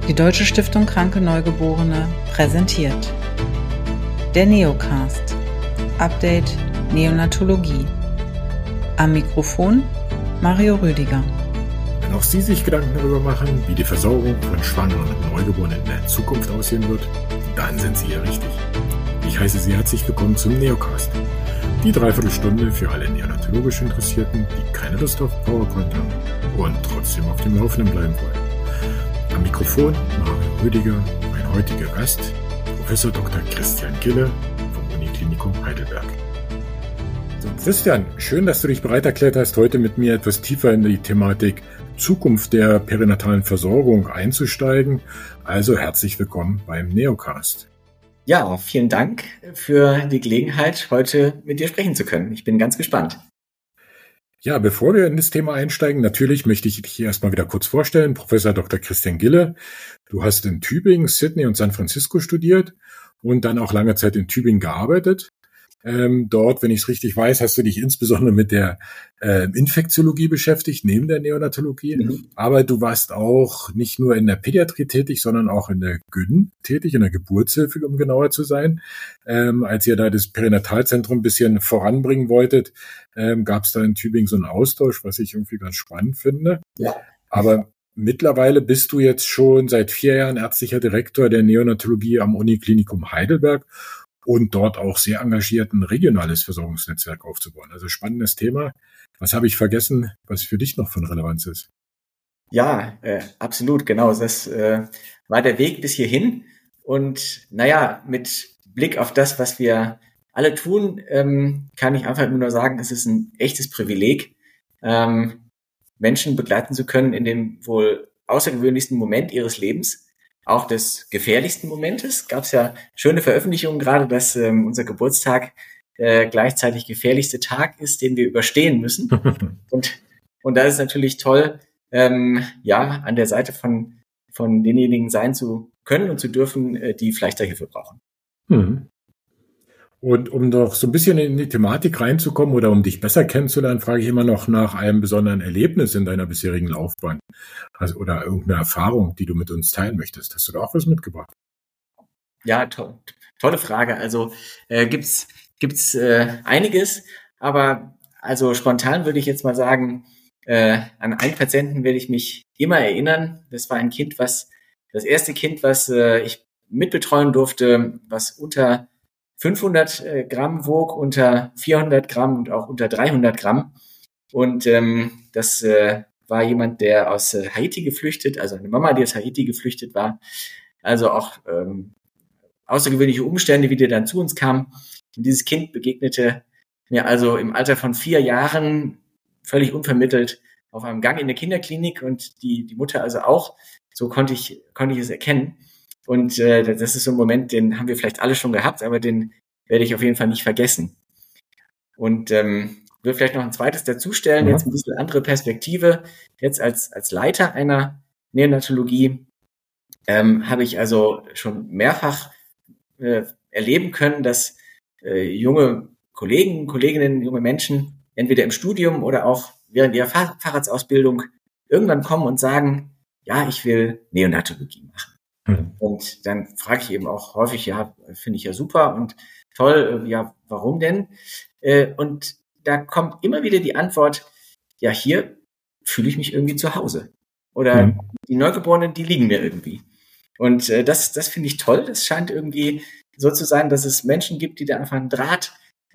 Die Deutsche Stiftung Kranke Neugeborene präsentiert der Neocast. Update Neonatologie. Am Mikrofon Mario Rüdiger. Wenn auch Sie sich Gedanken darüber machen, wie die Versorgung von Schwangeren und Neugeborenen in der Zukunft aussehen wird, dann sind Sie hier richtig. Ich heiße Sie herzlich willkommen zum Neocast. Die Dreiviertelstunde für alle neonatologisch Interessierten, die keine Lust auf PowerPoint haben und trotzdem auf dem Laufenden bleiben wollen. Am Mikrofon Mario Rüdiger, mein heutiger Gast, Professor Dr. Christian Gille vom Uniklinikum Heidelberg. So, Christian, schön, dass du dich bereit erklärt hast, heute mit mir etwas tiefer in die Thematik Zukunft der perinatalen Versorgung einzusteigen. Also herzlich willkommen beim Neocast. Ja, vielen Dank für die Gelegenheit, heute mit dir sprechen zu können. Ich bin ganz gespannt. Ja, bevor wir in das Thema einsteigen, natürlich möchte ich dich erstmal wieder kurz vorstellen. Professor Dr. Christian Gille. Du hast in Tübingen, Sydney und San Francisco studiert und dann auch lange Zeit in Tübingen gearbeitet. Dort, wenn ich es richtig weiß, hast du dich insbesondere mit der Infektiologie beschäftigt, neben der Neonatologie. Mhm. Aber du warst auch nicht nur in der Pädiatrie tätig, sondern auch in der Gyn tätig, in der Geburtshilfe, um genauer zu sein. Als ihr da das Perinatalzentrum ein bisschen voranbringen wolltet, gab es da in Tübingen so einen Austausch, was ich irgendwie ganz spannend finde. Ja. Aber mittlerweile bist du jetzt schon seit 4 Jahren ärztlicher Direktor der Neonatologie am Uniklinikum Heidelberg und dort auch sehr engagiert, ein regionales Versorgungsnetzwerk aufzubauen. Also spannendes Thema. Was habe ich vergessen, was für dich noch von Relevanz ist? Ja, absolut, genau. Das war der Weg bis hierhin. Und naja, mit Blick auf das, was wir alle tun, kann ich einfach nur sagen, es ist ein echtes Privileg, Menschen begleiten zu können in dem wohl außergewöhnlichsten Moment ihres Lebens. Auch des gefährlichsten Momentes. Gab es ja schöne Veröffentlichungen gerade, dass unser Geburtstag gleichzeitig gefährlichste Tag ist, den wir überstehen müssen. Und da ist es natürlich toll, an der Seite von denjenigen sein zu können und zu dürfen, die vielleicht da Hilfe brauchen. Mhm. Und um doch so ein bisschen in die Thematik reinzukommen oder um dich besser kennenzulernen, frage ich immer noch nach einem besonderen Erlebnis in deiner bisherigen Laufbahn. Also, oder irgendeine Erfahrung, die du mit uns teilen möchtest. Hast du da auch was mitgebracht? Ja, tolle Frage. Also gibt's einiges, aber also spontan würde ich jetzt mal sagen, an einen Patienten werde ich mich immer erinnern. Das war ein Kind, das erste Kind, was ich mitbetreuen durfte, was unter 500 Gramm wog, unter 400 Gramm und auch unter 300 Gramm. Und das war jemand, der aus Haiti geflüchtet, also eine Mama, die aus Haiti geflüchtet war. Also auch außergewöhnliche Umstände, wie der dann zu uns kam. Und dieses Kind begegnete mir also im Alter von 4 Jahren völlig unvermittelt auf einem Gang in der Kinderklinik und die Mutter also auch. So konnte ich es erkennen. Und das ist so ein Moment, den haben wir vielleicht alle schon gehabt, aber den werde ich auf jeden Fall nicht vergessen. Und will vielleicht noch ein zweites dazustellen, jetzt ein bisschen andere Perspektive. Jetzt als Leiter einer Neonatologie habe ich also schon mehrfach erleben können, dass junge Kolleginnen, junge Menschen entweder im Studium oder auch während ihrer Facharztausbildung irgendwann kommen und sagen, ja, ich will Neonatologie machen. Und dann frage ich eben auch häufig, ja, finde ich ja super und toll, ja, warum denn? Und da kommt immer wieder die Antwort, ja, hier fühle ich mich irgendwie zu Hause. Oder die Neugeborenen, die liegen mir irgendwie. Und das finde ich toll. Das scheint irgendwie so zu sein, dass es Menschen gibt, die da einfach einen Draht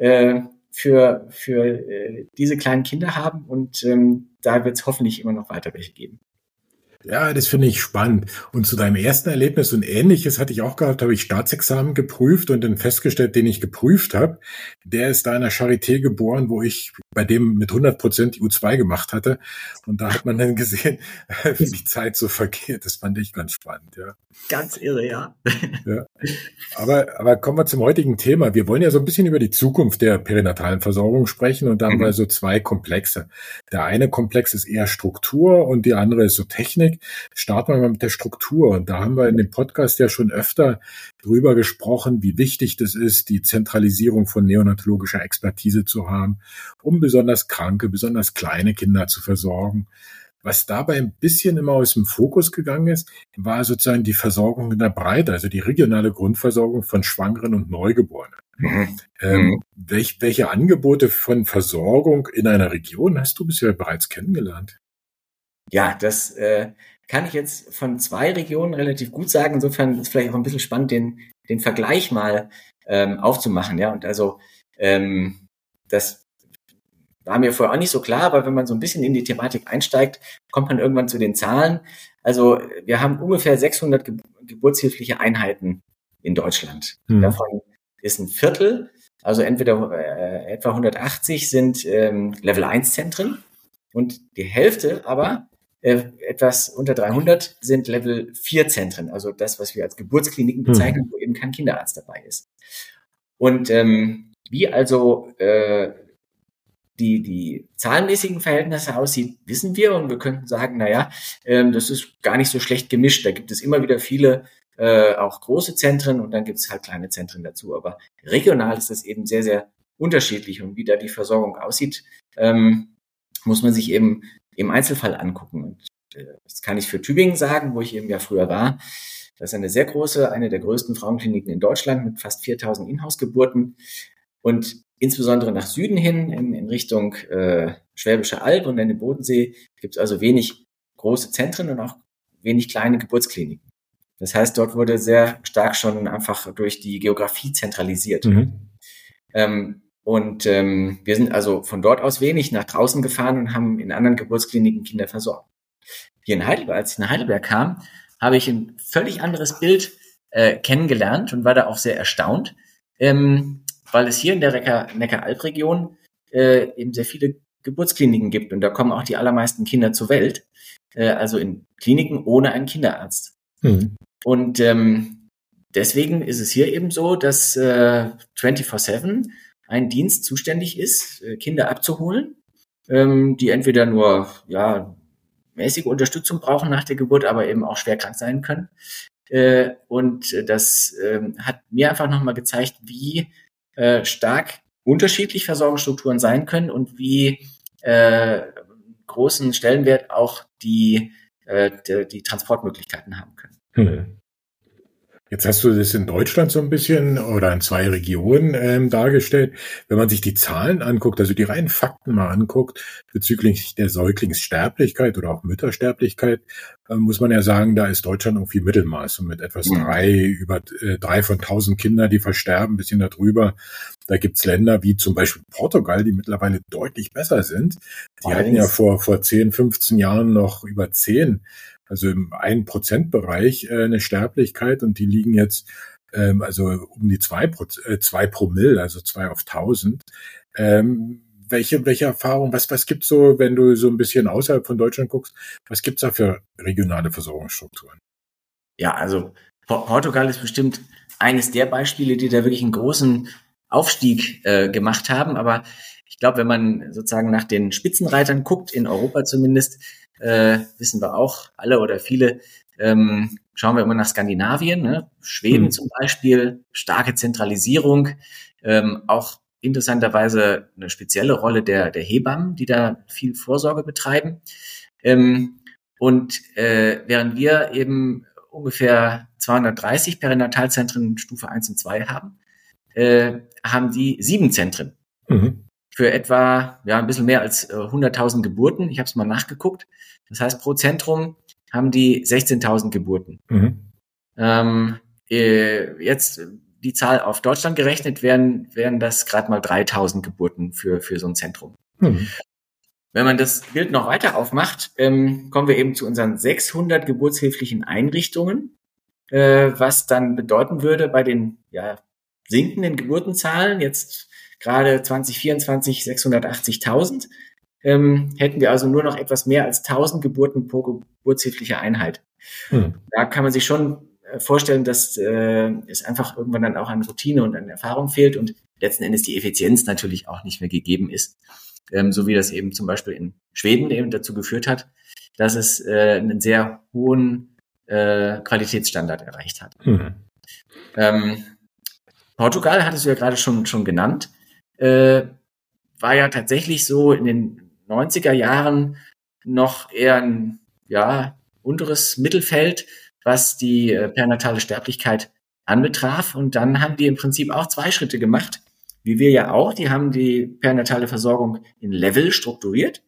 für diese kleinen Kinder haben. Und da wird es hoffentlich immer noch weiter welche geben. Ja, das finde ich spannend. Und zu deinem ersten Erlebnis und Ähnliches hatte ich auch gehabt, habe ich Staatsexamen geprüft und dann festgestellt, den ich geprüft habe, der ist da in der Charité geboren, wo ich bei dem mit 100% die U2 gemacht hatte. Und da hat man dann gesehen, wie die Zeit so vergeht. Das fand ich ganz spannend, ja. Ganz irre, ja. Ja. Aber kommen wir zum heutigen Thema. Wir wollen ja so ein bisschen über die Zukunft der perinatalen Versorgung sprechen und da haben wir so 2 Komplexe. Der eine Komplex ist eher Struktur und die andere ist so Technik. Starten wir mal mit der Struktur. Und da haben wir in dem Podcast ja schon öfter drüber gesprochen, wie wichtig das ist, die Zentralisierung von neonatologischer Expertise zu haben, um besonders kranke, besonders kleine Kinder zu versorgen. Was dabei ein bisschen immer aus dem Fokus gegangen ist, war sozusagen die Versorgung in der Breite, also die regionale Grundversorgung von Schwangeren und Neugeborenen. Welche Angebote von Versorgung in einer Region hast du bisher bereits kennengelernt? Ja, das kann ich jetzt von 2 Regionen relativ gut sagen. Insofern ist es vielleicht auch ein bisschen spannend, den Vergleich mal aufzumachen. Ja, und also das war mir vorher auch nicht so klar, aber wenn man so ein bisschen in die Thematik einsteigt, kommt man irgendwann zu den Zahlen. Also wir haben ungefähr 600 geburtshilfliche Einheiten in Deutschland. Davon ist ein Viertel, also entweder etwa 180 sind Level-1-Zentren und die Hälfte aber, etwas unter 300, sind Level-4-Zentren, also das, was wir als Geburtskliniken bezeichnen, wo eben kein Kinderarzt dabei ist. Und wie also die zahlenmäßigen Verhältnisse aussieht, wissen wir, und wir könnten sagen, naja, das ist gar nicht so schlecht gemischt. Da gibt es immer wieder viele auch große Zentren und dann gibt es halt kleine Zentren dazu. Aber regional ist das eben sehr, sehr unterschiedlich, und wie da die Versorgung aussieht, muss man sich eben im Einzelfall angucken. Und das kann ich für Tübingen sagen, wo ich eben ja früher war. Das ist eine der größten Frauenkliniken in Deutschland mit fast 4.000 Inhouse-Geburten. Und insbesondere nach Süden hin, in Richtung Schwäbische Alb und dann den Bodensee, gibt es also wenig große Zentren und auch wenig kleine Geburtskliniken. Das heißt, dort wurde sehr stark schon einfach durch die Geografie zentralisiert. Wir sind also von dort aus wenig nach draußen gefahren und haben in anderen Geburtskliniken Kinder versorgt. Hier in Heidelberg, als ich nach Heidelberg kam, habe ich ein völlig anderes Bild kennengelernt und war da auch sehr erstaunt, weil es hier in der Neckar-Alb-Region eben sehr viele Geburtskliniken gibt, und da kommen auch die allermeisten Kinder zur Welt, also in Kliniken ohne einen Kinderarzt. Und deswegen ist es hier eben so, dass 24/7 ein Dienst zuständig ist, Kinder abzuholen, die entweder nur mäßige Unterstützung brauchen nach der Geburt, aber eben auch schwer krank sein können. Und das hat mir einfach nochmal gezeigt, wie stark unterschiedlich Versorgungsstrukturen sein können und wie großen Stellenwert auch die Transportmöglichkeiten haben können. Jetzt hast du das in Deutschland so ein bisschen oder in 2 Regionen dargestellt. Wenn man sich die Zahlen anguckt, also die reinen Fakten mal anguckt, bezüglich der Säuglingssterblichkeit oder auch Müttersterblichkeit, muss man ja sagen, da ist Deutschland irgendwie Mittelmaß, und mit etwas 3 von 1000 Kinder, die versterben, ein bisschen darüber. Da gibt's Länder wie zum Beispiel Portugal, die mittlerweile deutlich besser sind. Die hatten ja vor 10, 15 Jahren noch über 10, also im 1%-Bereich eine Sterblichkeit, und die liegen jetzt also um die 2 Promille, also 2 auf 1000. Welche Erfahrung, was gibt's so, wenn du so ein bisschen außerhalb von Deutschland guckst, was gibt's da für regionale Versorgungsstrukturen? Ja, also Portugal ist bestimmt eines der Beispiele, die da wirklich einen großen Aufstieg gemacht haben. Aber ich glaube, wenn man sozusagen nach den Spitzenreitern guckt, in Europa zumindest, wissen wir auch alle oder viele, schauen wir immer nach Skandinavien, ne? Schweden zum Beispiel, starke Zentralisierung, auch interessanterweise eine spezielle Rolle der Hebammen, die da viel Vorsorge betreiben. Während wir eben ungefähr 230 Perinatalzentren Stufe 1 und 2 haben, haben die 7 Zentren. Für etwa ein bisschen mehr als 100.000 Geburten. Ich habe es mal nachgeguckt. Das heißt, pro Zentrum haben die 16.000 Geburten. Jetzt die Zahl auf Deutschland gerechnet, wären das gerade mal 3.000 Geburten für so ein Zentrum. Wenn man das Bild noch weiter aufmacht, kommen wir eben zu unseren 600 geburtshilflichen Einrichtungen, was dann bedeuten würde bei den sinkenden Geburtenzahlen, jetzt gerade 2024 680.000, hätten wir also nur noch etwas mehr als 1.000 Geburten pro geburtshilfliche Einheit. Da kann man sich schon vorstellen, dass es einfach irgendwann dann auch an Routine und an Erfahrung fehlt und letzten Endes die Effizienz natürlich auch nicht mehr gegeben ist. So wie das eben zum Beispiel in Schweden eben dazu geführt hat, dass es einen sehr hohen Qualitätsstandard erreicht hat. Portugal, hattest du ja gerade schon genannt, war ja tatsächlich so in den 90er Jahren noch eher ein unteres Mittelfeld, was die perinatale Sterblichkeit anbetraf. Und dann haben die im Prinzip auch 2 Schritte gemacht, wie wir ja auch. Die haben die perinatale Versorgung in Level strukturiert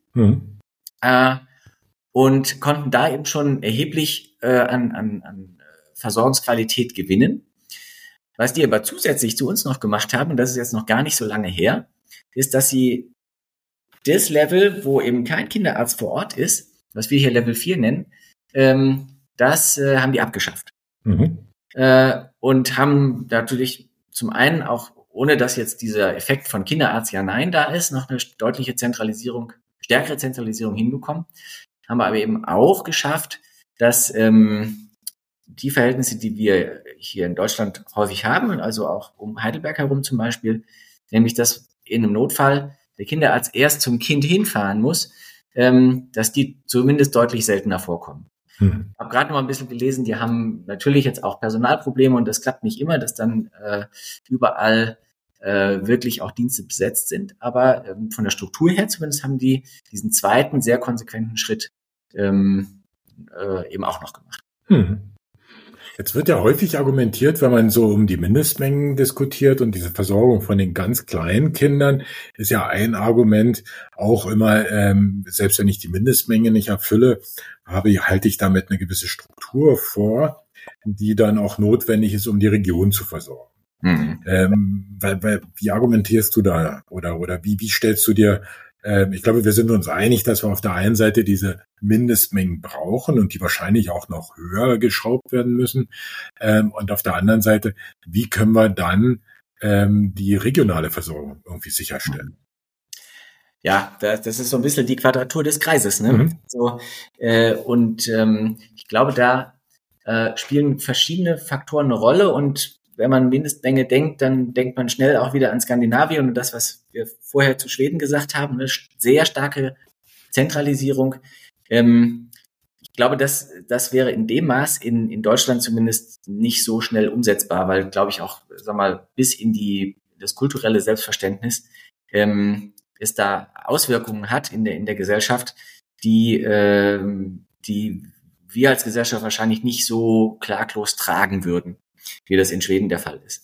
und konnten da eben schon erheblich an Versorgungsqualität gewinnen. Was die aber zusätzlich zu uns noch gemacht haben, und das ist jetzt noch gar nicht so lange her, ist, dass sie das Level, wo eben kein Kinderarzt vor Ort ist, was wir hier Level 4 nennen, das haben die abgeschafft. Und haben natürlich zum einen auch, ohne dass jetzt dieser Effekt von Kinderarzt ja nein da ist, noch eine deutliche Zentralisierung, stärkere Zentralisierung hinbekommen, haben wir aber eben auch geschafft, dass die Verhältnisse, die wir hier in Deutschland häufig haben, also auch um Heidelberg herum zum Beispiel, nämlich dass in einem Notfall der Kinderarzt erst zum Kind hinfahren muss, dass die zumindest deutlich seltener vorkommen. Habe gerade noch mal ein bisschen gelesen, die haben natürlich jetzt auch Personalprobleme und das klappt nicht immer, dass dann überall wirklich auch Dienste besetzt sind. Aber von der Struktur her zumindest haben die diesen zweiten, sehr konsequenten Schritt eben auch noch gemacht. Jetzt wird ja häufig argumentiert, wenn man so um die Mindestmengen diskutiert und diese Versorgung von den ganz kleinen Kindern, ist ja ein Argument auch immer, selbst wenn ich die Mindestmenge nicht erfülle, halte ich damit eine gewisse Struktur vor, die dann auch notwendig ist, um die Region zu versorgen. Wie argumentierst du da oder wie stellst du dir, ich glaube, wir sind uns einig, dass wir auf der einen Seite diese Mindestmengen brauchen und die wahrscheinlich auch noch höher geschraubt werden müssen. Und auf der anderen Seite, wie können wir dann die regionale Versorgung irgendwie sicherstellen? Ja, das ist so ein bisschen die Quadratur des Kreises, ne? Ich glaube, da spielen verschiedene Faktoren eine Rolle und wenn man Mindestmenge denkt, dann denkt man schnell auch wieder an Skandinavien und das, was wir vorher zu Schweden gesagt haben, eine sehr starke Zentralisierung. Ich glaube, das wäre in dem Maß in Deutschland zumindest nicht so schnell umsetzbar, weil, glaube ich, auch, bis in das kulturelle Selbstverständnis es da Auswirkungen hat in der Gesellschaft, die wir als Gesellschaft wahrscheinlich nicht so klaglos tragen würden, wie das in Schweden der Fall ist.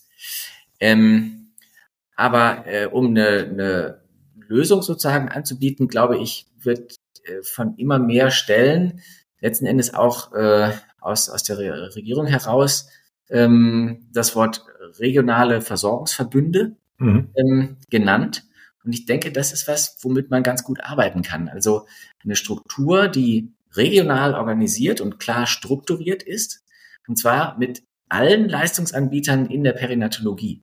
Aber um eine Lösung sozusagen anzubieten, glaube ich, wird von immer mehr Stellen letzten Endes auch aus der Regierung heraus das Wort regionale Versorgungsverbünde genannt. Und ich denke, das ist was, womit man ganz gut arbeiten kann. Also eine Struktur, die regional organisiert und klar strukturiert ist, und zwar mit allen Leistungsanbietern in der Perinatologie.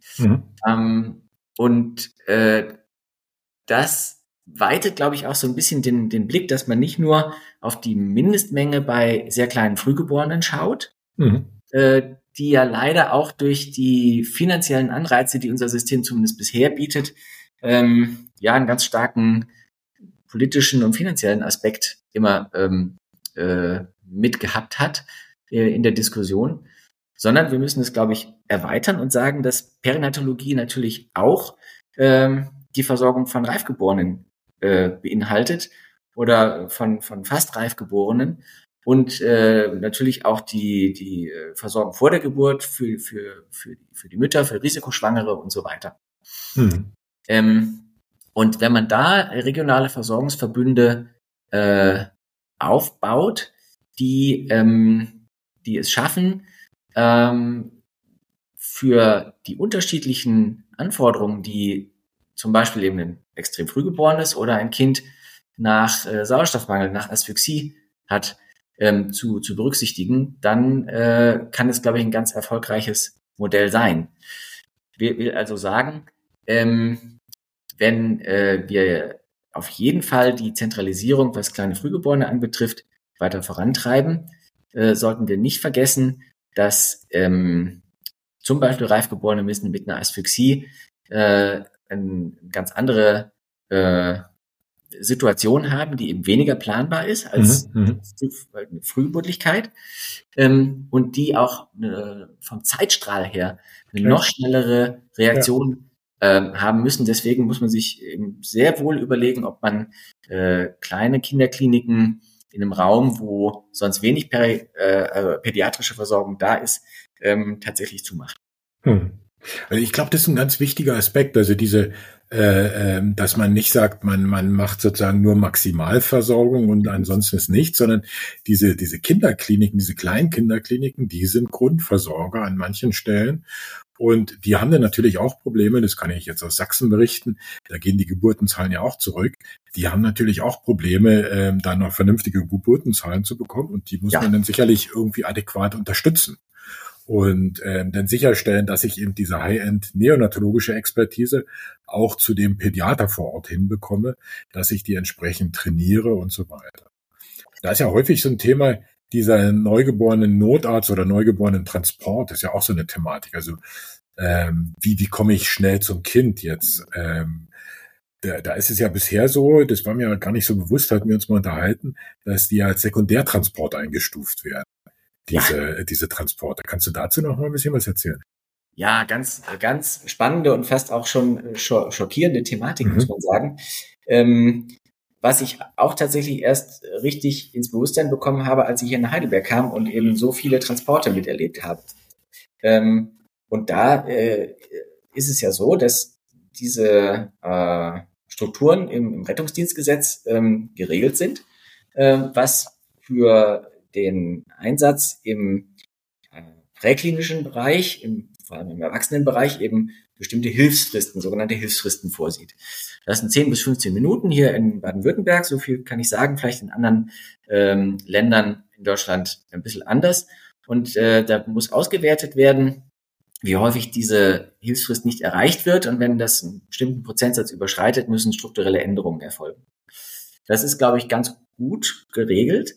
Das weitet, glaube ich, auch so ein bisschen den Blick, dass man nicht nur auf die Mindestmenge bei sehr kleinen Frühgeborenen schaut, die ja leider auch durch die finanziellen Anreize, die unser System zumindest bisher bietet, einen ganz starken politischen und finanziellen Aspekt immer mitgehabt hat in der Diskussion, sondern wir müssen es, glaube ich, erweitern und sagen, dass Perinatologie natürlich auch die Versorgung von Reifgeborenen beinhaltet oder von fast Reifgeborenen und natürlich auch die Versorgung vor der Geburt für die Mütter, für Risikoschwangere und so weiter. Und wenn man da regionale Versorgungsverbünde aufbaut, die es schaffen, für die unterschiedlichen Anforderungen, die zum Beispiel eben ein extrem frühgeborenes oder ein Kind nach Sauerstoffmangel, nach Asphyxie hat, zu berücksichtigen, dann kann es, glaube ich, ein ganz erfolgreiches Modell sein. Will also sagen, wenn wir auf jeden Fall die Zentralisierung, was kleine Frühgeborene anbetrifft, weiter vorantreiben, sollten wir nicht vergessen, dass zum Beispiel Reifgeborene mit einer Asphyxie eine ganz andere Situation haben, die eben weniger planbar ist als eine Frühgeburtlichkeit und die auch vom Zeitstrahl her eine noch schnellere Reaktion haben müssen. Deswegen muss man sich eben sehr wohl überlegen, ob man kleine Kinderkliniken in einem Raum, wo sonst wenig pädiatrische Versorgung da ist, tatsächlich zumacht. Also ich glaube, das ist ein ganz wichtiger Aspekt. Also dass man nicht sagt, man macht sozusagen nur Maximalversorgung und ansonsten ist nichts, sondern diese Kinderkliniken, diese kleinen Kinderkliniken, die sind Grundversorger an manchen Stellen. Und die haben dann natürlich auch Probleme, das kann ich jetzt aus Sachsen berichten, da gehen die Geburtenzahlen ja auch zurück. Die haben natürlich auch Probleme, da noch vernünftige Geburtenzahlen zu bekommen und die muss man dann sicherlich irgendwie adäquat unterstützen. Und dann sicherstellen, dass ich eben diese High-End neonatologische Expertise auch zu dem Pädiater vor Ort hinbekomme, dass ich die entsprechend trainiere und so weiter. Da ist ja häufig so ein Thema, dieser neugeborenen Notarzt oder neugeborenen Transport ist ja auch so eine Thematik. Also wie komme ich schnell zum Kind jetzt? Da ist es ja bisher so, das war mir gar nicht so bewusst, hatten wir uns mal unterhalten, dass die als Sekundärtransport eingestuft werden. Diese Transporte. Kannst du dazu noch mal ein bisschen was erzählen? Ja, ganz, ganz spannende und fast auch schon schockierende Thematik, muss man sagen. Was ich auch tatsächlich erst richtig ins Bewusstsein bekommen habe, als ich hier nach Heidelberg kam und eben so viele Transporte miterlebt habe. Und da ist es ja so, dass diese Strukturen im Rettungsdienstgesetz geregelt sind, was für den Einsatz im präklinischen Bereich, vor allem im Erwachsenenbereich, eben bestimmte Hilfsfristen, sogenannte Hilfsfristen vorsieht. Das sind 10 bis 15 Minuten hier in Baden-Württemberg, so viel kann ich sagen, vielleicht in anderen Ländern in Deutschland ein bisschen anders. Und da muss ausgewertet werden, wie häufig diese Hilfsfrist nicht erreicht wird. Und wenn das einen bestimmten Prozentsatz überschreitet, müssen strukturelle Änderungen erfolgen. Das ist, glaube ich, ganz gut geregelt.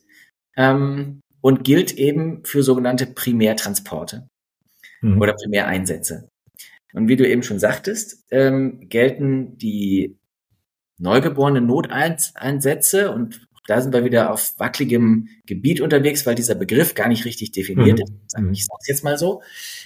Und gilt eben für sogenannte Primärtransporte oder Primäreinsätze. Und wie du eben schon sagtest, gelten die neugeborenen Noteinsätze, und da sind wir wieder auf wackeligem Gebiet unterwegs, weil dieser Begriff gar nicht richtig definiert ist. Ich sage es jetzt mal so.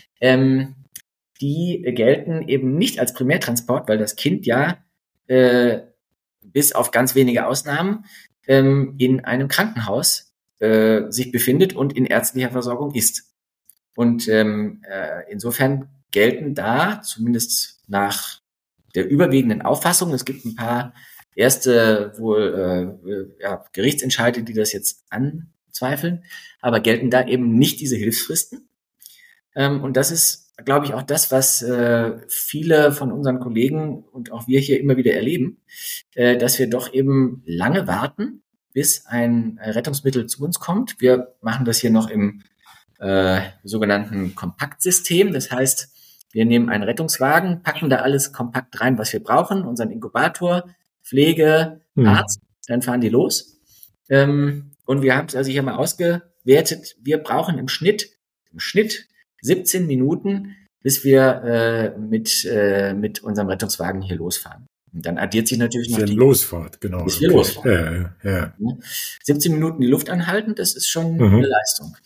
Die gelten eben nicht als Primärtransport, weil das Kind ja bis auf ganz wenige Ausnahmen in einem Krankenhaus sich befindet und in ärztlicher Versorgung ist. Und insofern gelten da, zumindest nach der überwiegenden Auffassung, es gibt ein paar erste Gerichtsentscheide, die das jetzt anzweifeln, aber gelten da eben nicht diese Hilfsfristen. Und das ist, glaube ich, auch das, was viele von unseren Kollegen und auch wir hier immer wieder erleben, dass wir doch eben lange warten, bis ein Rettungsmittel zu uns kommt. Wir machen das hier noch im sogenannten Kompaktsystem. Das heißt, wir nehmen einen Rettungswagen, packen da alles kompakt rein, was wir brauchen, unseren Inkubator, Pflege, Arzt, dann fahren die los. Und wir haben es also hier mal ausgewertet. Wir brauchen im Schnitt 17 Minuten, bis wir mit unserem Rettungswagen hier losfahren. Und dann addiert sich natürlich noch die Losfahrt, genau. Bis wir losfahren. Ja. 17 Minuten die Luft anhalten, das ist schon eine Leistung.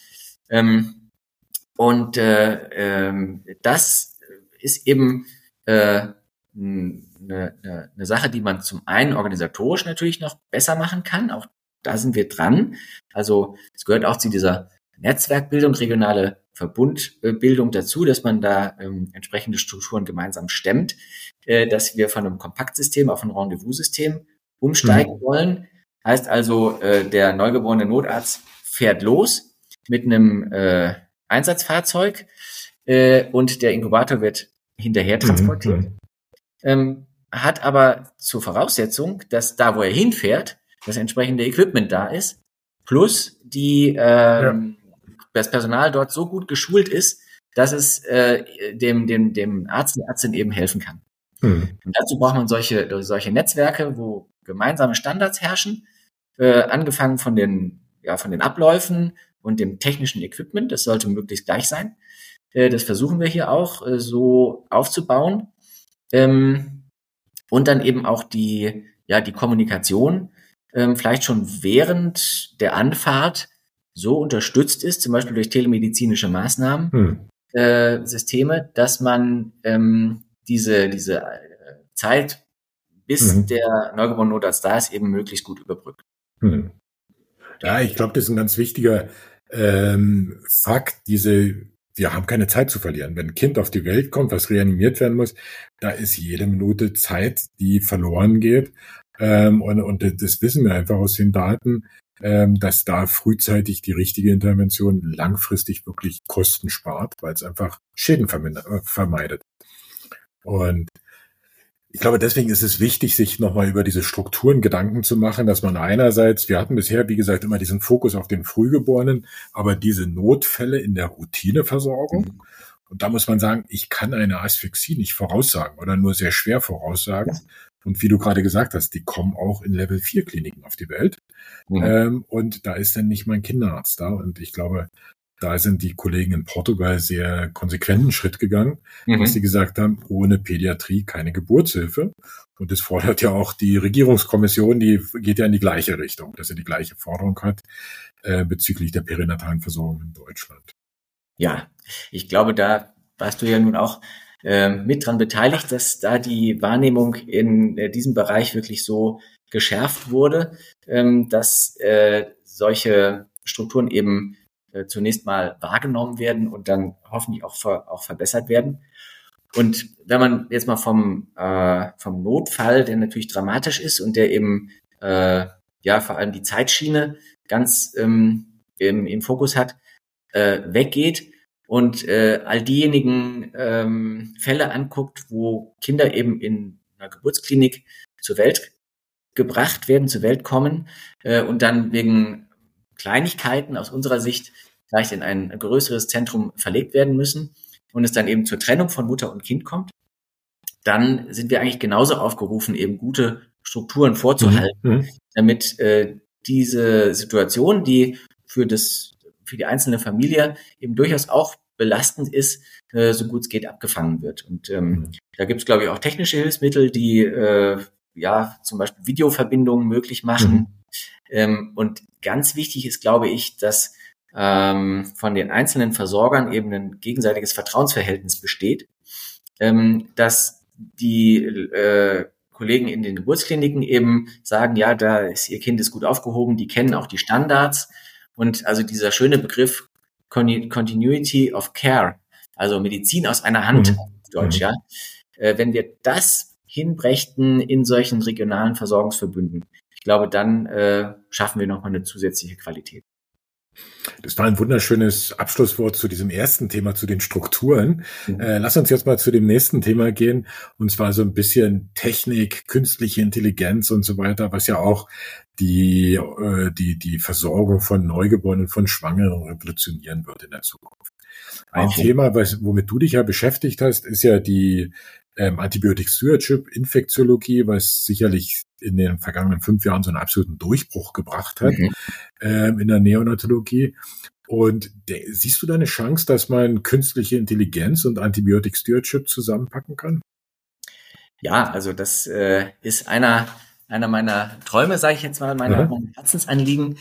Das ist eben eine Sache, die man zum einen organisatorisch natürlich noch besser machen kann. Auch da sind wir dran. Also es gehört auch zu dieser Netzwerkbildung, regionale Verbundbildung dazu, dass man da entsprechende Strukturen gemeinsam stemmt, dass wir von einem Kompaktsystem auf ein Rendezvous-System umsteigen wollen. Heißt also, der neugeborene Notarzt fährt los mit einem Einsatzfahrzeug und der Inkubator wird hinterher transportiert. Hat aber zur Voraussetzung, dass da, wo er hinfährt, das entsprechende Equipment da ist, plus das Personal dort so gut geschult ist, dass es dem Arzt, der Ärztin eben helfen kann. Und dazu braucht man solche Netzwerke, wo gemeinsame Standards herrschen, angefangen von den Abläufen und dem technischen Equipment. Das sollte möglichst gleich sein. Das versuchen wir hier auch so aufzubauen. Und dann eben auch die Kommunikation vielleicht schon während der Anfahrt so unterstützt ist, zum Beispiel durch telemedizinische Maßnahmen, Systeme, dass man diese Zeit, bis der neugeborene Notarzt da ist, eben möglichst gut überbrückt. Ja, ich glaube, das ist ein ganz wichtiger Fakt, wir haben keine Zeit zu verlieren. Wenn ein Kind auf die Welt kommt, was reanimiert werden muss, da ist jede Minute Zeit, die verloren geht. Und das wissen wir einfach aus den Daten, dass da frühzeitig die richtige Intervention langfristig wirklich Kosten spart, weil es einfach Schäden vermeidet. Und ich glaube, deswegen ist es wichtig, sich nochmal über diese Strukturen Gedanken zu machen, dass man einerseits, wir hatten bisher, wie gesagt, immer diesen Fokus auf den Frühgeborenen, aber diese Notfälle in der Routineversorgung. Und da muss man sagen, ich kann eine Asphyxie nicht voraussagen oder nur sehr schwer voraussagen. Und wie du gerade gesagt hast, die kommen auch in Level 4 Kliniken auf die Welt. Und da ist dann nicht mein Kinderarzt da. Und ich glaube, da sind die Kollegen in Portugal sehr konsequenten Schritt gegangen, dass sie gesagt haben, ohne Pädiatrie keine Geburtshilfe. Und das fordert ja auch die Regierungskommission, die geht ja in die gleiche Richtung, dass sie die gleiche Forderung hat bezüglich der perinatalen Versorgung in Deutschland. Ja, ich glaube, da warst du ja nun auch mit dran beteiligt, dass da die Wahrnehmung in diesem Bereich wirklich so geschärft wurde, dass solche Strukturen eben zunächst mal wahrgenommen werden und dann hoffentlich auch verbessert werden. Und wenn man jetzt mal vom Notfall, der natürlich dramatisch ist und der eben vor allem die Zeitschiene ganz im Fokus hat, weggeht und all diejenigen Fälle anguckt, wo Kinder eben in einer Geburtsklinik zur Welt gebracht werden, zur Welt kommen und dann wegen Kleinigkeiten aus unserer Sicht vielleicht in ein größeres Zentrum verlegt werden müssen und es dann eben zur Trennung von Mutter und Kind kommt, dann sind wir eigentlich genauso aufgerufen, eben gute Strukturen vorzuhalten, damit diese Situation, die für die einzelne Familie eben durchaus auch belastend ist, so gut es geht abgefangen wird. Und da gibt es, glaube ich, auch technische Hilfsmittel, die zum Beispiel Videoverbindungen möglich machen. Und ganz wichtig ist, glaube ich, dass von den einzelnen Versorgern eben ein gegenseitiges Vertrauensverhältnis besteht, dass die Kollegen in den Geburtskliniken eben sagen, ja, da ist ihr Kind ist gut aufgehoben, die kennen auch die Standards. Und also dieser schöne Begriff Continuity of Care, also Medizin aus einer Hand, Deutsch, ja. Wenn wir das hinbrächten in solchen regionalen Versorgungsverbünden, ich glaube, dann schaffen wir nochmal eine zusätzliche Qualität. Das war ein wunderschönes Abschlusswort zu diesem ersten Thema, zu den Strukturen. Lass uns jetzt mal zu dem nächsten Thema gehen, und zwar so ein bisschen Technik, künstliche Intelligenz und so weiter, was ja auch die Versorgung von Neugeborenen, von Schwangeren revolutionieren wird in der Zukunft. Ein Thema, womit du dich ja beschäftigt hast, ist ja die Antibiotic Stewardship, Infektiologie, was sicherlich in den vergangenen 5 Jahren so einen absoluten Durchbruch gebracht hat in der Neonatologie. Und siehst du da eine Chance, dass man künstliche Intelligenz und Antibiotic Stewardship zusammenpacken kann? Ja, also das ist einer meiner Träume, sage ich jetzt mal, meiner Herzensanliegen.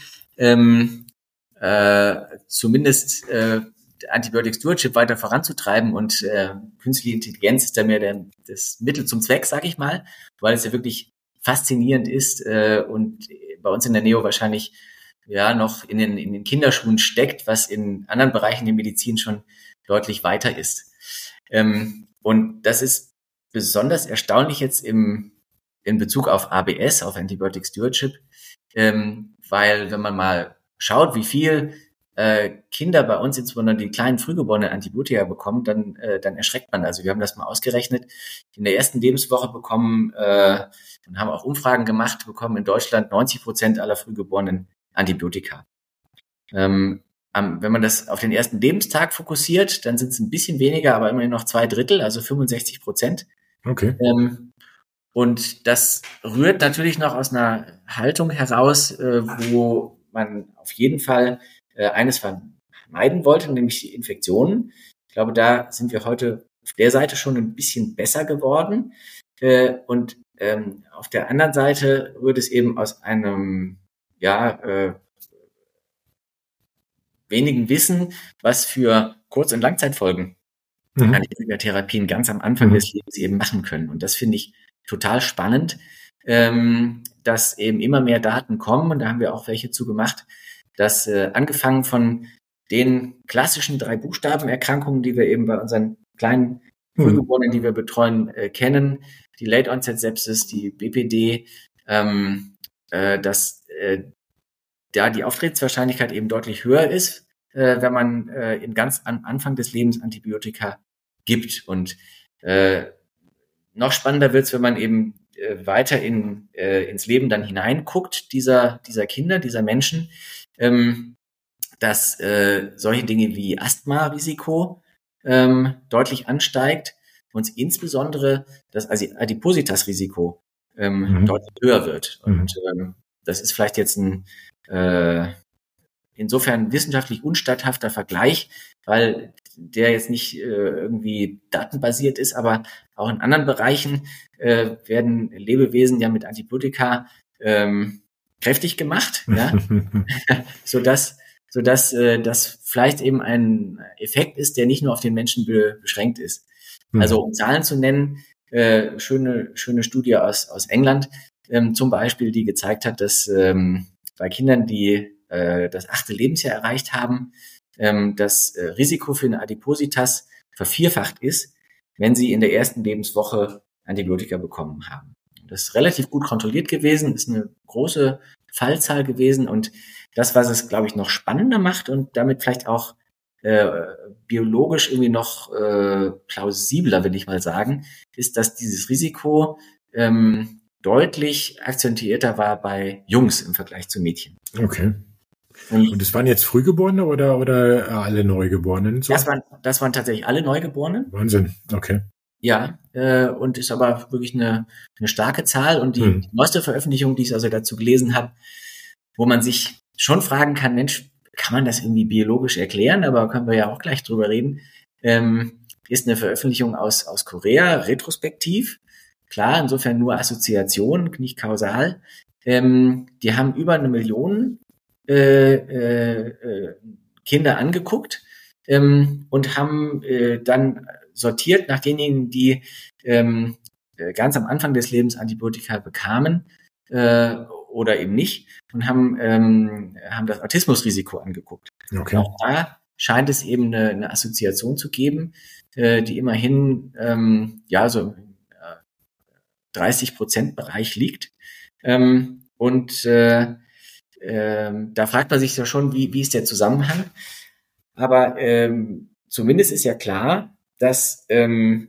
Zumindest Antibiotic Stewardship weiter voranzutreiben, und künstliche Intelligenz ist da mehr das Mittel zum Zweck, sage ich mal, weil es ja wirklich faszinierend ist und bei uns in der Neo wahrscheinlich noch in den Kinderschuhen steckt, was in anderen Bereichen der Medizin schon deutlich weiter ist. Und das ist besonders erstaunlich jetzt in Bezug auf ABS, auf Antibiotic Stewardship, weil wenn man mal schaut, wie viel Kinder bei uns, insbesondere die kleinen Frühgeborenen, Antibiotika bekommen, dann erschreckt man. Also wir haben das mal ausgerechnet. In der ersten Lebenswoche bekommen, und haben auch Umfragen gemacht, bekommen in Deutschland 90% aller Frühgeborenen Antibiotika. Wenn man das auf den ersten Lebenstag fokussiert, dann sind es ein bisschen weniger, aber immerhin noch 2/3, also 65%. Okay. Und das rührt natürlich noch aus einer Haltung heraus, wo man auf jeden Fall eines vermeiden wollte, nämlich die Infektionen. Ich glaube, da sind wir heute auf der Seite schon ein bisschen besser geworden. Und auf der anderen Seite rührt es eben aus einem wenigen Wissen, was für Kurz- und Langzeitfolgen Antibiotikatherapien ganz am Anfang des Lebens eben machen können. Und das finde ich total spannend, dass eben immer mehr Daten kommen, und da haben wir auch welche zu gemacht, dass angefangen von den klassischen 3-Buchstaben-Erkrankungen, die wir eben bei unseren kleinen Frühgeborenen, die wir betreuen, kennen, die Late-Onset-Sepsis, die BPD, dass da die Auftretenswahrscheinlichkeit eben deutlich höher ist, wenn man ganz am Anfang des Lebens Antibiotika gibt. Und noch spannender wird's, wenn man eben weiter ins Leben dann hineinguckt, dieser Kinder, dieser Menschen, dass solche Dinge wie Asthma-Risiko deutlich ansteigt und insbesondere das Adipositas-Risiko deutlich höher wird. Und das ist vielleicht jetzt ein insofern wissenschaftlich unstatthafter Vergleich, weil der jetzt nicht irgendwie datenbasiert ist, aber auch in anderen Bereichen werden Lebewesen ja mit Antibiotika kräftig gemacht, ja, sodass das vielleicht eben ein Effekt ist, der nicht nur auf den Menschen beschränkt ist. Also um Zahlen zu nennen, schöne Studie aus England zum Beispiel, die gezeigt hat, dass bei Kindern, die das 8. Lebensjahr erreicht haben, das Risiko für eine Adipositas vervierfacht ist, wenn sie in der ersten Lebenswoche Antibiotika bekommen haben. Das ist relativ gut kontrolliert gewesen, ist eine große Fallzahl gewesen, und das, was es, glaube ich, noch spannender macht und damit vielleicht auch biologisch irgendwie noch plausibler, will ich mal sagen, ist, dass dieses Risiko deutlich akzentuierter war bei Jungs im Vergleich zu Mädchen. Okay. Und es waren jetzt Frühgeborene oder alle Neugeborenen? So? Das waren tatsächlich alle Neugeborenen. Wahnsinn, okay. Ja, und ist aber wirklich eine starke Zahl. Und die neueste Veröffentlichung, die ich also dazu gelesen habe, wo man sich schon fragen kann, Mensch, kann man das irgendwie biologisch erklären? Aber können wir ja auch gleich drüber reden. Ist eine Veröffentlichung aus Korea, retrospektiv. Klar, insofern nur Assoziation, nicht kausal. Die haben über 1 Million Kinder angeguckt und haben dann sortiert nach denjenigen, die ganz am Anfang des Lebens Antibiotika bekamen oder eben nicht, und haben das Autismusrisiko angegutt. Okay. Auch da scheint es eben eine Assoziation zu geben, die immerhin so im 30% Bereich liegt. Da fragt man sich ja schon, wie ist der Zusammenhang? Aber zumindest ist ja klar, dass die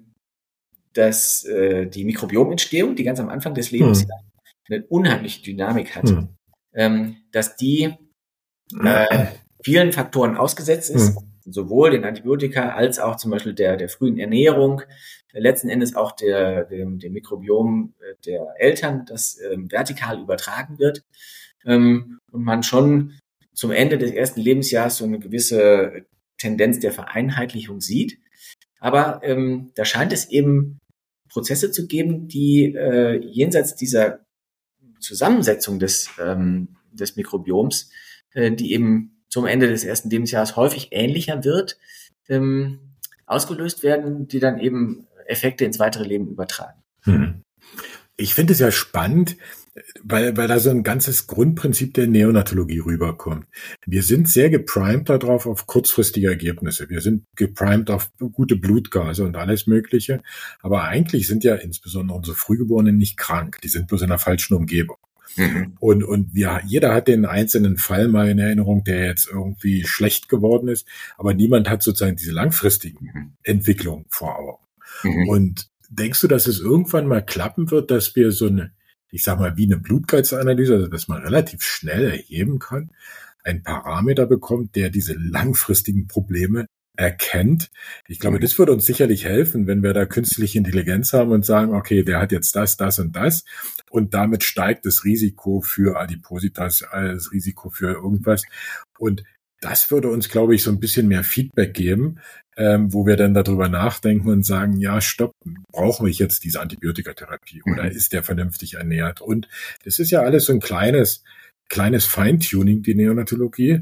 Mikrobiomentstehung, die ganz am Anfang des Lebens eine unheimliche Dynamik hat, dass die vielen Faktoren ausgesetzt ist, sowohl den Antibiotika als auch zum Beispiel der frühen Ernährung, letzten Endes auch dem Mikrobiom der Eltern, das vertikal übertragen wird. Und man schon zum Ende des ersten Lebensjahres so eine gewisse Tendenz der Vereinheitlichung sieht. Aber da scheint es eben Prozesse zu geben, die jenseits dieser Zusammensetzung des Mikrobioms, die eben zum Ende des ersten Lebensjahres häufig ähnlicher wird, ausgelöst werden, die dann eben Effekte ins weitere Leben übertragen. Ich finde es ja spannend, weil da so ein ganzes Grundprinzip der Neonatologie rüberkommt. Wir sind sehr geprimed darauf auf kurzfristige Ergebnisse. Wir sind geprimed auf gute Blutgase und alles Mögliche. Aber eigentlich sind ja insbesondere unsere Frühgeborenen nicht krank. Die sind bloß in einer falschen Umgebung. Und jeder hat den einzelnen Fall mal in Erinnerung, der jetzt irgendwie schlecht geworden ist. Aber niemand hat sozusagen diese langfristigen Entwicklungen vor Augen. Und denkst du, dass es irgendwann mal klappen wird, dass wir so eine, ich sag mal, wie eine Blutgeizanalyse, also dass man relativ schnell erheben kann, einen Parameter bekommt, der diese langfristigen Probleme erkennt? Ich glaube, das würde uns sicherlich helfen, wenn wir da künstliche Intelligenz haben und sagen, okay, der hat jetzt das und das, und damit steigt das Risiko für Adipositas, das Risiko für irgendwas. Und das würde uns, glaube ich, so ein bisschen mehr Feedback geben, wo wir dann darüber nachdenken und sagen, ja, stopp, brauchen wir jetzt diese Antibiotikatherapie oder ist der vernünftig ernährt? Und das ist ja alles so ein kleines Feintuning, die Neonatologie.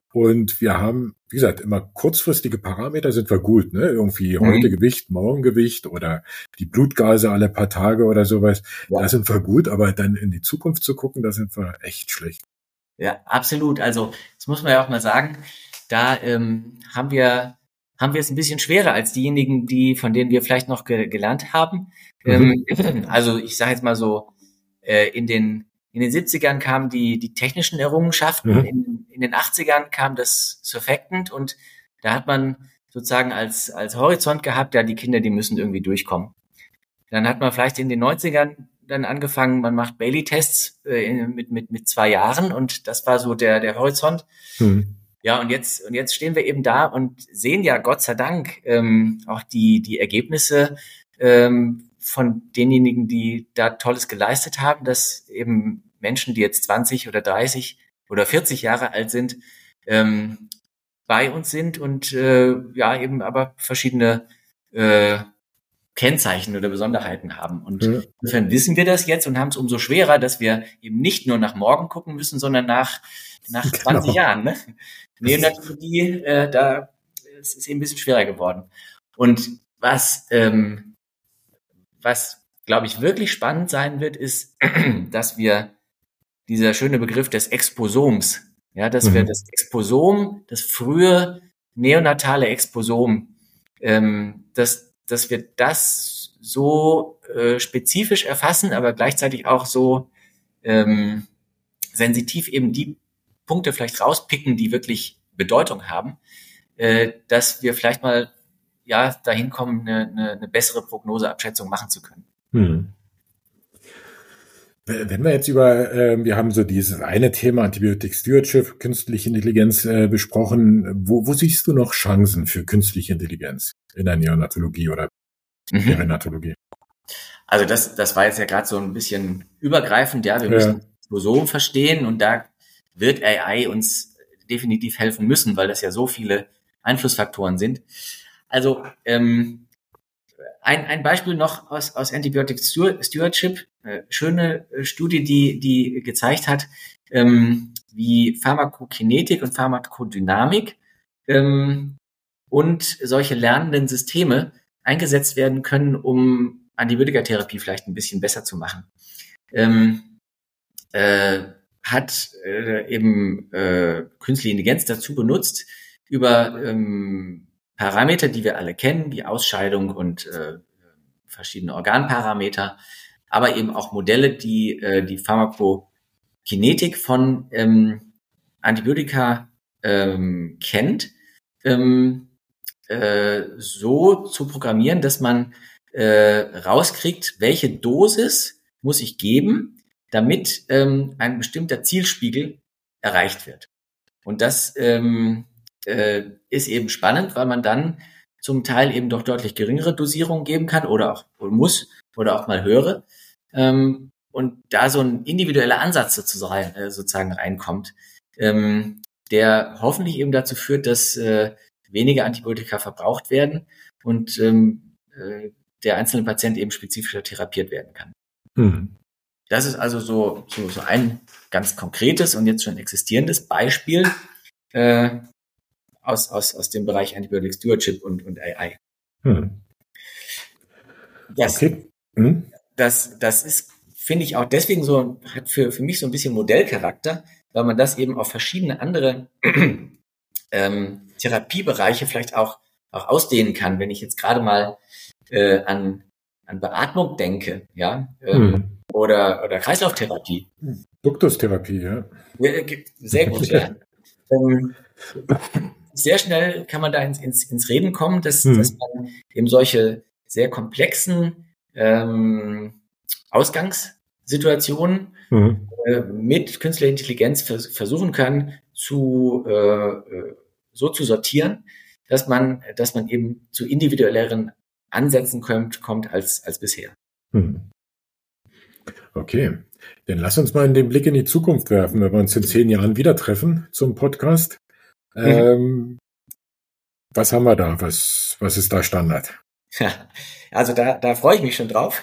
Und wir haben, wie gesagt, immer kurzfristige Parameter sind wir gut, ne? Irgendwie heute Gewicht, morgen Gewicht oder die Blutgase alle paar Tage oder sowas. Ja. Da sind wir gut, aber dann in die Zukunft zu gucken, da sind wir echt schlecht. Ja, absolut. Also, das muss man ja auch mal sagen. Da haben wir es ein bisschen schwerer als diejenigen, von denen wir vielleicht noch gelernt haben. Also, ich sage jetzt mal so, in den 70ern kamen die technischen Errungenschaften, in den 80ern kam das Surfactant und da hat man sozusagen als Horizont gehabt, ja, die Kinder, die müssen irgendwie durchkommen. Dann hat man vielleicht in den 90ern dann angefangen, man macht Bailey-Tests mit 2 Jahren und das war so der Horizont. Ja, und jetzt stehen wir eben da und sehen ja Gott sei Dank auch die Ergebnisse von denjenigen, die da Tolles geleistet haben, dass eben Menschen, die jetzt 20 oder 30 oder 40 Jahre alt sind, bei uns sind und ja eben aber verschiedene Kennzeichen oder Besonderheiten haben. Und insofern wissen wir das jetzt und haben es umso schwerer, dass wir eben nicht nur nach morgen gucken müssen, sondern nach 20 Jahren. Ne? Neonatologie, da es ist eben ein bisschen schwerer geworden. Und was glaube ich wirklich spannend sein wird, ist, dass wir dieser schöne Begriff des Exposoms, ja, dass wir das Exposom, das frühe neonatale Exposom, dass wir das so spezifisch erfassen, aber gleichzeitig auch so sensitiv eben die Punkte vielleicht rauspicken, die wirklich Bedeutung haben, dass wir vielleicht mal ja dahin kommen, eine bessere Prognoseabschätzung machen zu können. Wenn wir jetzt wir haben so dieses eine Thema Antibiotic Stewardship, künstliche Intelligenz besprochen. Wo siehst du noch Chancen für künstliche Intelligenz in der Neonatologie oder Perinatologie? Also das war jetzt ja gerade so ein bisschen übergreifend. Ja, wir müssen so verstehen und da wird AI uns definitiv helfen müssen, weil das ja so viele Einflussfaktoren sind. Also ein Beispiel noch aus Antibiotic Stewardship, schöne Studie, die gezeigt hat, wie Pharmakokinetik und Pharmakodynamik und solche lernenden Systeme eingesetzt werden können, um Antibiotikatherapie vielleicht ein bisschen besser zu machen. Hat eben künstliche Intelligenz dazu benutzt, über Parameter, die wir alle kennen, wie Ausscheidung und verschiedene Organparameter, aber eben auch Modelle, die die Pharmakokinetik von Antibiotika kennt, so zu programmieren, dass man rauskriegt, welche Dosis muss ich geben, damit ein bestimmter Zielspiegel erreicht wird. Und das ist eben spannend, weil man dann zum Teil eben doch deutlich geringere Dosierungen geben kann oder auch oder auch mal höhere. Und da so ein individueller Ansatz sozusagen reinkommt, der hoffentlich eben dazu führt, dass weniger Antibiotika verbraucht werden und der einzelne Patient eben spezifischer therapiert werden kann. Das ist also so ein ganz konkretes und jetzt schon existierendes Beispiel aus dem Bereich Antibiotic Stewardship und AI. Das ist, finde ich, auch deswegen so, hat für mich so ein bisschen Modellcharakter, weil man das eben auf verschiedene andere Therapiebereiche vielleicht auch ausdehnen kann. Wenn ich jetzt gerade mal an Beatmung denke, ja, oder Kreislauftherapie. Duktustherapie, ja. Sehr gut, ja. Sehr schnell kann man da ins Reden kommen, dass man eben solche sehr komplexen Ausgangssituationen mit künstlicher Intelligenz versuchen kann, so zu sortieren, dass man eben zu individuelleren Ansätzen kommt als bisher. Okay, dann lass uns mal den Blick in die Zukunft werfen, wenn wir uns in 10 Jahren wieder treffen zum Podcast. Was haben wir da? Was ist da Standard? Ja, also da freue ich mich schon drauf.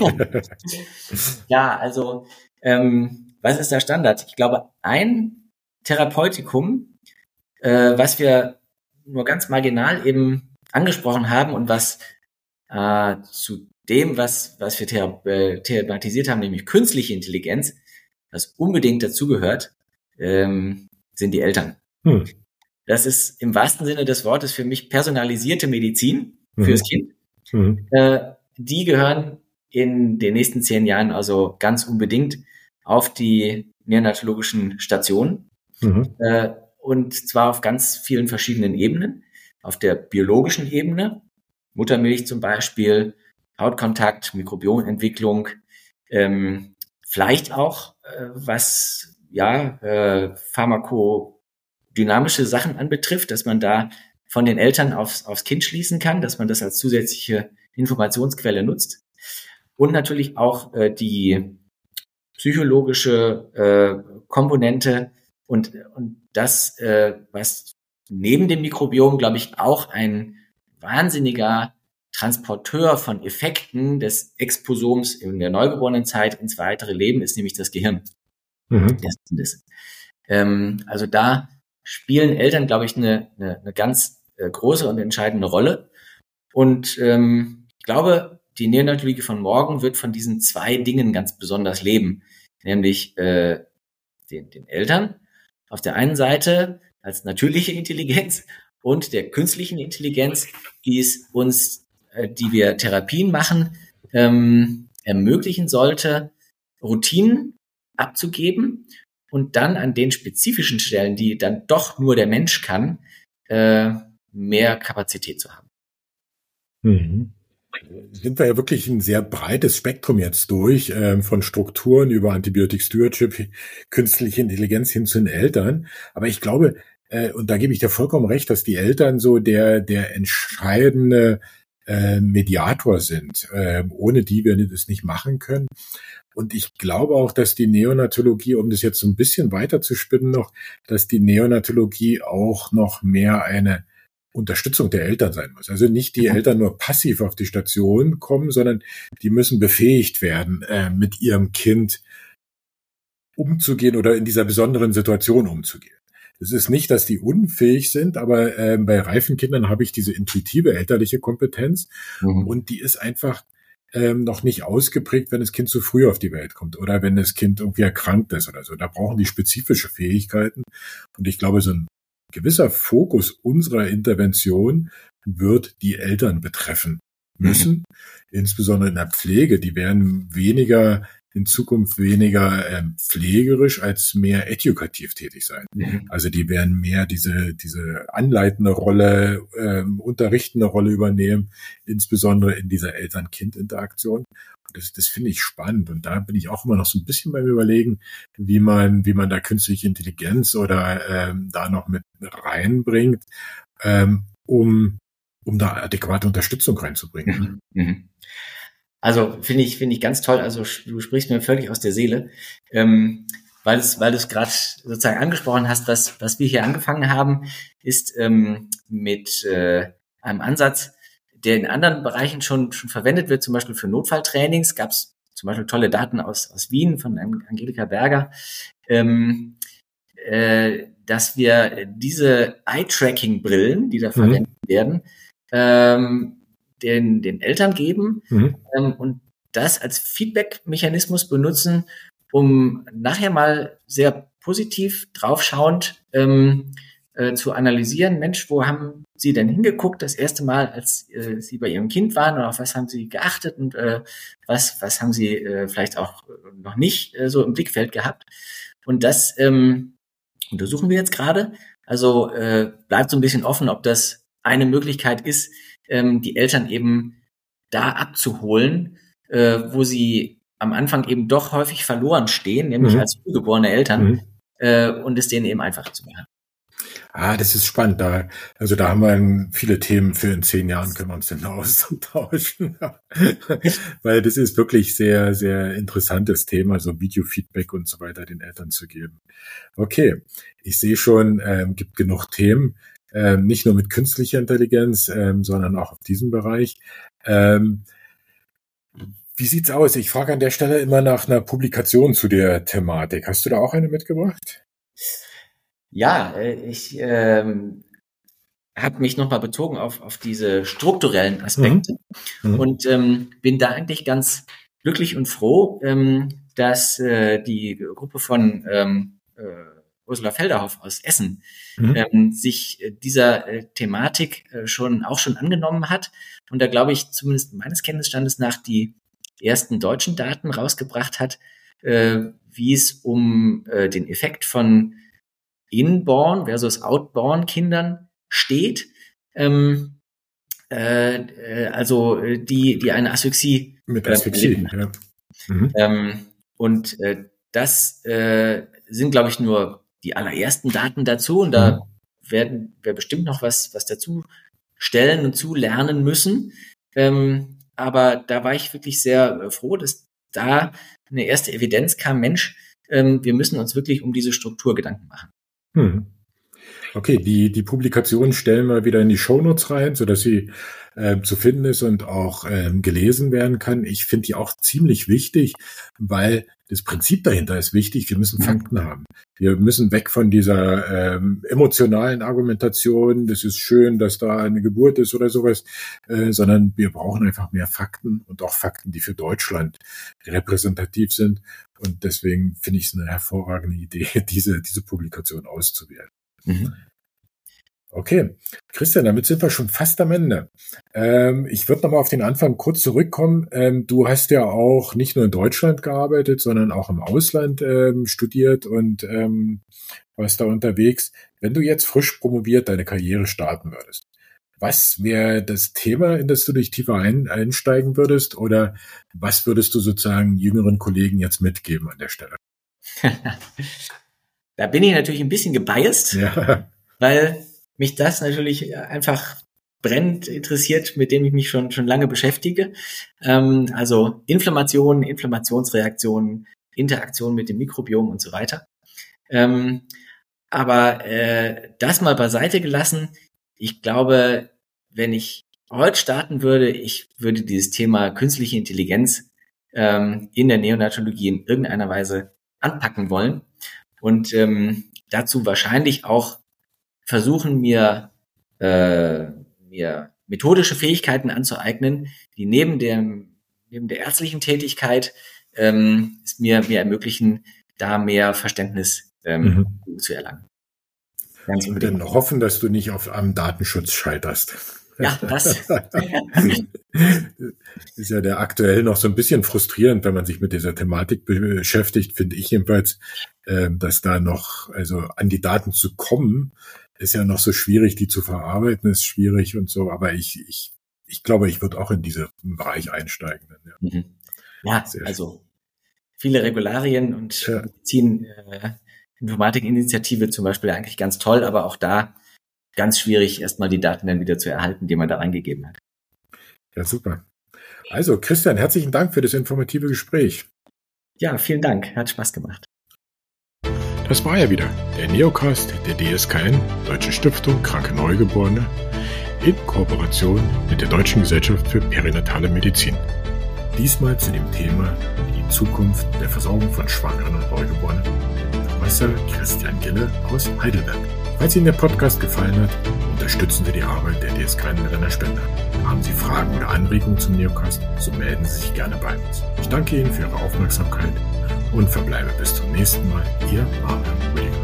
Ja, also was ist da Standard? Ich glaube, ein Therapeutikum, was wir nur ganz marginal eben angesprochen haben und was zu dem, was wir thematisiert haben, nämlich künstliche Intelligenz, was unbedingt dazugehört, sind die Eltern. Das ist im wahrsten Sinne des Wortes für mich personalisierte Medizin fürs Kind. Die gehören in den nächsten 10 Jahren also ganz unbedingt auf die neonatologischen Stationen. Und zwar auf ganz vielen verschiedenen Ebenen. Auf der biologischen Ebene, Muttermilch zum Beispiel, Hautkontakt, Mikrobiomentwicklung, vielleicht auch was pharmakodynamische Sachen anbetrifft, dass man da von den Eltern aufs Kind schließen kann, dass man das als zusätzliche Informationsquelle nutzt. Und natürlich auch die psychologische Komponente und das, was neben dem Mikrobiom, glaube ich, auch ein wahnsinniger Transporteur von Effekten des Exposoms in der Neugeborenenzeit ins weitere Leben ist, nämlich das Gehirn. Also da spielen Eltern, glaube ich, eine ganz große und entscheidende Rolle. Und ich glaube, die Neonatologie von morgen wird von diesen 2 Dingen ganz besonders leben, nämlich den Eltern auf der einen Seite als natürliche Intelligenz und der künstlichen Intelligenz, die wir Therapien machen, ermöglichen sollte, Routinen abzugeben und dann an den spezifischen Stellen, die dann doch nur der Mensch kann, mehr Kapazität zu haben. Sind wir ja wirklich ein sehr breites Spektrum jetzt durch, von Strukturen über Antibiotic Stewardship, künstliche Intelligenz hin zu den Eltern. Aber ich glaube, und da gebe ich dir vollkommen recht, dass die Eltern so der entscheidende Mediator sind, ohne die wir das nicht machen können. Und ich glaube auch, dass die Neonatologie, um das jetzt so ein bisschen weiter zu spinnen noch, dass die Neonatologie auch noch mehr eine Unterstützung der Eltern sein muss. Also nicht die Eltern nur passiv auf die Station kommen, sondern die müssen befähigt werden, mit ihrem Kind umzugehen oder in dieser besonderen Situation umzugehen. Es ist nicht, dass die unfähig sind, aber bei reifen Kindern habe ich diese intuitive elterliche Kompetenz und die ist einfach noch nicht ausgeprägt, wenn das Kind zu früh auf die Welt kommt oder wenn das Kind irgendwie erkrankt ist oder so. Da brauchen die spezifische Fähigkeiten und ich glaube, so ein gewisser Fokus unserer Intervention wird die Eltern betreffen müssen, insbesondere in der Pflege. Die werden in Zukunft weniger pflegerisch als mehr edukativ tätig sein. Also die werden mehr diese anleitende Rolle, unterrichtende Rolle übernehmen, insbesondere in dieser Eltern-Kind-Interaktion. Das finde ich spannend und da bin ich auch immer noch so ein bisschen beim Überlegen, wie man da künstliche Intelligenz oder da noch mit reinbringt, um da adäquate Unterstützung reinzubringen. Also finde ich ganz toll. Also du sprichst mir völlig aus der Seele, weil du es gerade sozusagen angesprochen hast. Was wir hier angefangen haben, ist mit einem Ansatz, der in anderen Bereichen schon verwendet wird, zum Beispiel für Notfalltrainings. Gab es zum Beispiel tolle Daten aus Wien von Angelika Berger, dass wir diese Eye-Tracking-Brillen, die da verwendet werden, den Eltern geben und das als Feedback-Mechanismus benutzen, um nachher mal sehr positiv draufschauend zu analysieren, Mensch, wo haben Sie denn hingeguckt das erste Mal, als Sie bei Ihrem Kind waren, oder auf was haben Sie geachtet und was haben Sie vielleicht auch noch nicht so im Blickfeld gehabt. Und das untersuchen wir jetzt gerade. Also bleibt so ein bisschen offen, ob das eine Möglichkeit ist, die Eltern eben da abzuholen, wo sie am Anfang eben doch häufig verloren stehen, nämlich als frühgeborene Eltern, und es denen eben einfacher zu machen. Das ist spannend. Da haben wir viele Themen für in 10 Jahren, können wir uns denn austauschen. Weil das ist wirklich sehr, sehr interessantes Thema, so Videofeedback und so weiter den Eltern zu geben. Okay, ich sehe schon, gibt genug Themen, nicht nur mit künstlicher Intelligenz, sondern auch auf diesem Bereich. Wie sieht's aus? Ich frage an der Stelle immer nach einer Publikation zu der Thematik. Hast du da auch eine mitgebracht? Ja, ich habe mich nochmal bezogen auf diese strukturellen Aspekte und bin da eigentlich ganz glücklich und froh, dass die Gruppe von Ursula Felderhoff aus Essen sich dieser Thematik schon angenommen hat und da glaube ich zumindest meines Kenntnisstandes nach die ersten deutschen Daten rausgebracht hat, wie es um den Effekt von Inborn versus Outborn Kindern steht, also die eine Asphyxie mit Asphyxie, ja. Und das sind, glaube ich, nur die allerersten Daten dazu und da werden wir bestimmt noch was dazu stellen und zu lernen müssen. Aber da war ich wirklich sehr froh, dass da eine erste Evidenz kam, Mensch, wir müssen uns wirklich um diese Struktur Gedanken machen. Okay, die Publikation stellen wir wieder in die Shownotes rein, sodass sie zu finden ist und auch gelesen werden kann. Ich finde die auch ziemlich wichtig, weil das Prinzip dahinter ist wichtig. Wir müssen Fakten haben. Wir müssen weg von dieser emotionalen Argumentation, das ist schön, dass da eine Geburt ist oder sowas, sondern wir brauchen einfach mehr Fakten und auch Fakten, die für Deutschland repräsentativ sind. Und deswegen finde ich es eine hervorragende Idee, diese Publikation auszuwählen. Okay, Christian, damit sind wir schon fast am Ende. Ich würde nochmal auf den Anfang kurz zurückkommen. Du hast ja auch nicht nur in Deutschland gearbeitet, sondern auch im Ausland studiert und warst da unterwegs. Wenn du jetzt frisch promoviert deine Karriere starten würdest, was wäre das Thema, in das du dich tiefer einsteigen würdest oder was würdest du sozusagen jüngeren Kollegen jetzt mitgeben an der Stelle? Da bin ich natürlich ein bisschen gebiased, weil mich das natürlich einfach brennend interessiert, mit dem ich mich schon lange beschäftige. Also Inflammation, Inflammationsreaktionen, Interaktion mit dem Mikrobiom und so weiter. Aber das mal beiseite gelassen, ich glaube, wenn ich heute starten würde, ich würde dieses Thema künstliche Intelligenz in der Neonatologie in irgendeiner Weise anpacken wollen und dazu wahrscheinlich auch versuchen, mir methodische Fähigkeiten anzueignen, die neben der ärztlichen Tätigkeit es mir ermöglichen, da mehr Verständnis zu erlangen. Ganz unbedingt. Und dann hoffen, dass du nicht am Datenschutz scheiterst. Ja, das ist ja der aktuell noch so ein bisschen frustrierend, wenn man sich mit dieser Thematik beschäftigt, finde ich jedenfalls, dass da noch, also an die Daten zu kommen, ist ja noch so schwierig, die zu verarbeiten, ist schwierig und so, aber ich glaube, ich würde auch in diesen Bereich einsteigen. Ja, also viele Regularien und Medizin, Informatik-Initiative zum Beispiel eigentlich ganz toll, aber auch da ganz schwierig, erstmal die Daten dann wieder zu erhalten, die man da reingegeben hat. Ja, super. Also, Christian, herzlichen Dank für das informative Gespräch. Ja, vielen Dank. Hat Spaß gemacht. Das war ja wieder der Neocast der DSKN, Deutsche Stiftung Kranke Neugeborene, in Kooperation mit der Deutschen Gesellschaft für Perinatale Medizin. Diesmal zu dem Thema die Zukunft der Versorgung von Schwangeren und Neugeborenen. Professor Christian Gille aus Heidelberg. Falls Ihnen der Podcast gefallen hat, unterstützen Sie die Arbeit der DSKN mit einer Spende. Haben Sie Fragen oder Anregungen zum Neocast, so melden Sie sich gerne bei uns. Ich danke Ihnen für Ihre Aufmerksamkeit und verbleibe bis zum nächsten Mal. Ihr Marvin Rüdiger.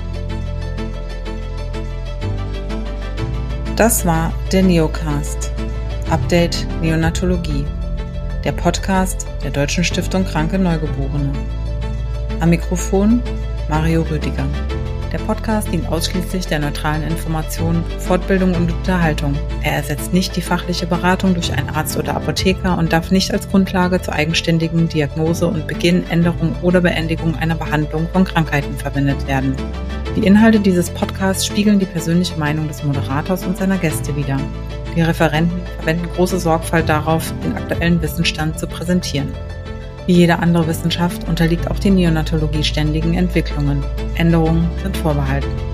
Das war der Neocast. Update Neonatologie. Der Podcast der Deutschen Stiftung Kranke Neugeborene. Am Mikrofon Mario Rüdiger. Der Podcast dient ausschließlich der neutralen Information, Fortbildung und Unterhaltung. Er ersetzt nicht die fachliche Beratung durch einen Arzt oder Apotheker und darf nicht als Grundlage zur eigenständigen Diagnose und Beginn, Änderung oder Beendigung einer Behandlung von Krankheiten verwendet werden. Die Inhalte dieses Podcasts spiegeln die persönliche Meinung des Moderators und seiner Gäste wider. Die Referenten verwenden große Sorgfalt darauf, den aktuellen Wissensstand zu präsentieren. Wie jede andere Wissenschaft unterliegt auch die Neonatologie ständigen Entwicklungen. Änderungen sind vorbehalten.